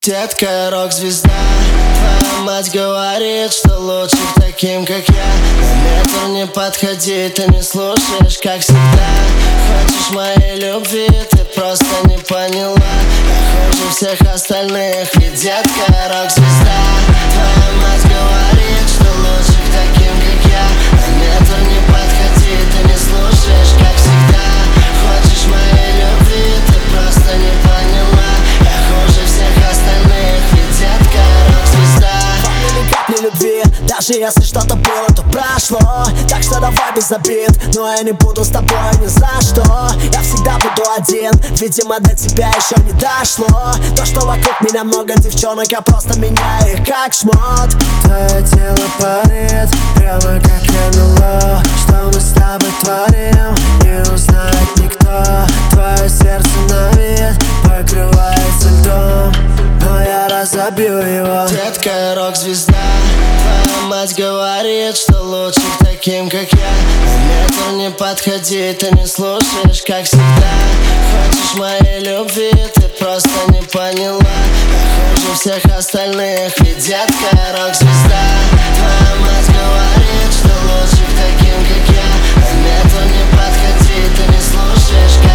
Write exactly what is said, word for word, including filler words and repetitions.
Детка, рок-звезда, твоя мать говорит, что лучше к таким, как я, на метр не подходи, ты не слушаешь, как всегда. Хочешь моей любви, ты просто не поняла. Я хуже всех остальных, ведь детка, рок-звезда. Твоя мать говорит, что лучше к таким, как я, на метр не подходи, ты не слушаешь, как всегда. Хочешь моей любви, ты просто не поняла. Я хуже всех остальных, ведь детка, рок-звезда. Ни любви, даже если что-то было, то прошло. Так что давай без обид, но я не буду с тобой ни за что. Я всегда буду один, видимо до тебя еще не дошло. То, что вокруг меня много девчонок, я просто меняю их как шмот. Твое тело парит, прямо как эн эл о. Что мы с тобой творим, не узнает никто. Твое сердце на вид покрывается льдом, но я разобью его. Детка, рок-звезда, твоя мать говорит, что лучше к таким, как я, на метр не подходи, ты не слушаешь, как всегда. Хочешь моей любви, ты просто не поняла. Я хуже всех остальных, ведь детка, рок-звезда. Твоя мать говорит, что лучше к таким, как я, на метр не подходи, ты не слушаешь, как